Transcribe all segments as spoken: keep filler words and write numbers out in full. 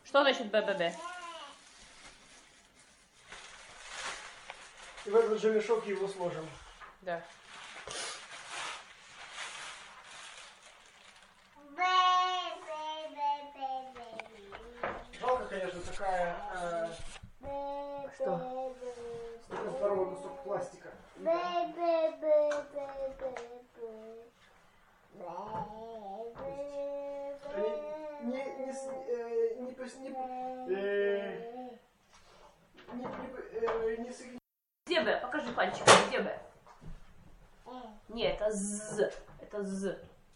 Что значит Б-Б-Б? И в этот же мешок его сложим. Да. Жалко, конечно, такая... Э, Что? такой здоровый кусок пластика. Они не... не... с- э, не... пос- не... э, не... не... э, не с- Где Б? Покажи пальчиком, где Б? Нет, это З. Это З.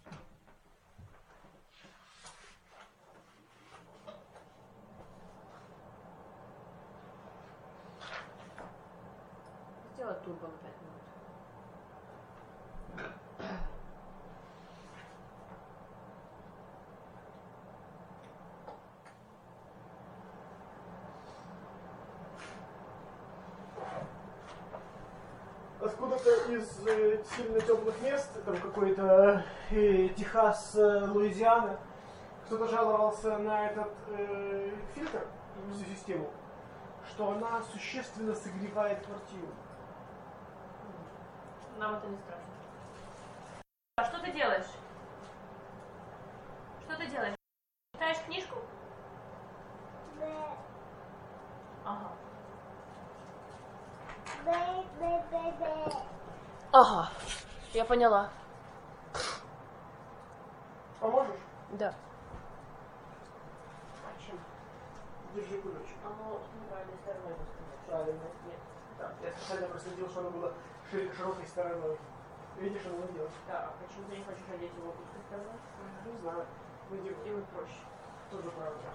Сделай турбо на пять минут. Откуда-то из э, сильно теплых мест, там какой-то э, Техас, э, Луизиана, кто-то жаловался на этот э, фильтр, всю систему, что она существенно согревает квартиру. Нам это не страшно. А что ты делаешь? Что ты делаешь? Читаешь книжку? Ага. Ага, я поняла. Поможешь? Да. Держи кулечек. Оно неправильной стороной выставлено. Правильно. Нет. Да, я специально проследил, что оно было шире- широкой стороной. Видишь, оно не делает. Да, а почему ты не хочешь одеть его узкой стороной? Не знаю. Найди. Делай проще. Тоже правильно.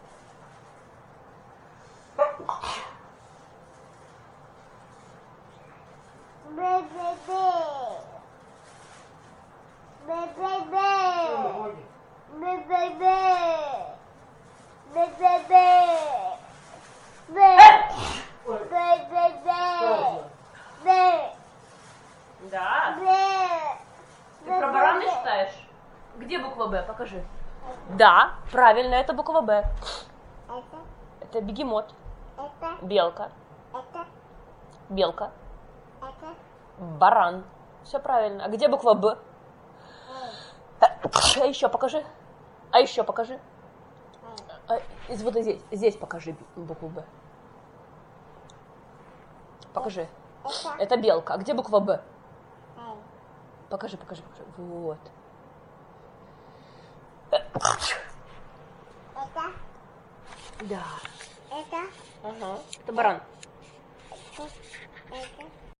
Ноги. Ой, осторожно. Да. Ты про баран не читаешь? Где буква Б? Покажи. Да, правильно, это буква Б. Это бегемот. Белка. Белка. Баран. Все правильно. А где буква Б? А еще покажи. А еще покажи. А, из- вот здесь, здесь покажи букву Б. Покажи. Это белка. А где буква Б? Покажи, покажи, покажи. Вот. Да. Это, Ага. Это баран. это,